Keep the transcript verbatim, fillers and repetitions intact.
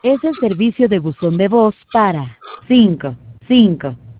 Es el servicio de buzón de voz para cinco cinco